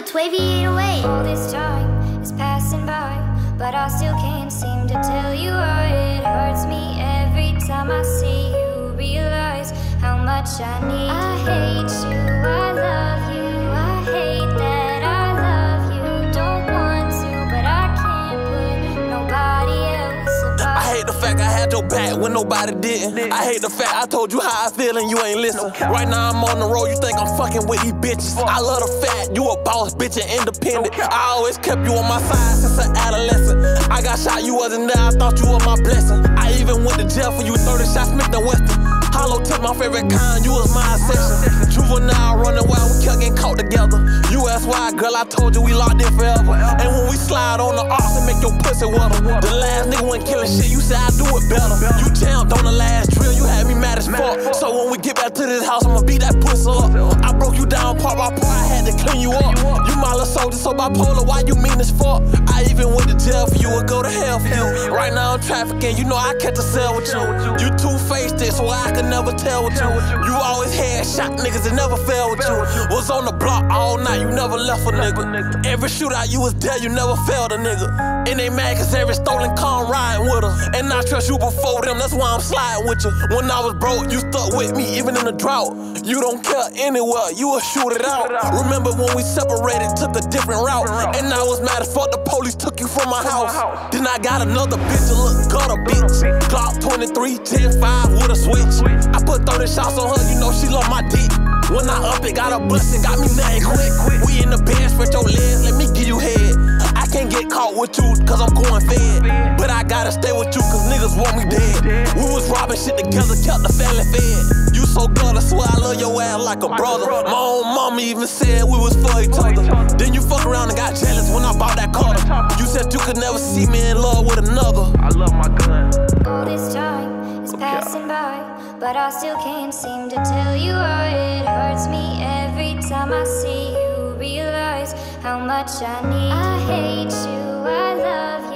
12:08. All this time is passing by, but I still can't seem to tell you why. It hurts me every time I see you, realize how much I need. I hate you, I love you, I hate that I love you. Don't want to, but I can't put nobody else above. I hate the fact I had your back when nobody didn't. I hate the fact I told you how I feel and you ain't listen. Right now I'm on the road, you think I'm fucking with these bitches. I love the fact you a boss, bitch, and independent. I always kept you on my side since an adolescent. I got shot, you wasn't there, I thought you were my blessing. I even went to jail for you, 30 shots, Smith & Weston. Hollow tip, my favorite kind, you was my obsession. Juvenile running wild, we kept getting caught together. You asked why, girl, I told you we locked in forever. And when we slide on the arcs and make your pussy wetter. The last nigga wasn't killing shit, you said I do it better. You jammed on the last drill, you had me mad as fuck. So when we get back to this house, I'ma beat that pussy up. I broke you down part by part, I had to clean you up. You my little soldier, so bipolar, why you mean as fuck? I even went to jail for you, or go to hell for you. Right now I'm trafficking, you know I catch a cell with you. You two-faced it, so I could never tell with you. You always had shot niggas and never fell with you. Was on the block all night, you never left a nigga. Every shootout you was there, you never failed a nigga. And they mad cause every stolen car I'm riding with her. And I trust you before them, that's why I'm sliding with you. When I was broke, you stuck with me even in the drought. You don't care anywhere, you will shoot it out. Remember when we separated, took a different route. And I was mad as fuck, the police took you from my house. Then I got another bitch that look gutter bitch. Glock 23, 10-5 with a switch. I put 30 shots on her, you know she love my dick. When I up it, got her bustin', got me mad quick. We in the bed, spread your legs, let me give you head. I can't get caught with you, cause I'm going fed. But I gotta stay with you, cause niggas want me dead. We was robbing shit together, kept the family fed. You so good, I swear I love your ass like a brother. My own mama even said we was for each other. Then you fuck around and got jealous when I bought that car. You said you could never see me in love with another. I love my gun. All this time is passing by, but I still can't seem to tell you why. It hurts me every time I see you, realize how much I need. I hate you, I love you.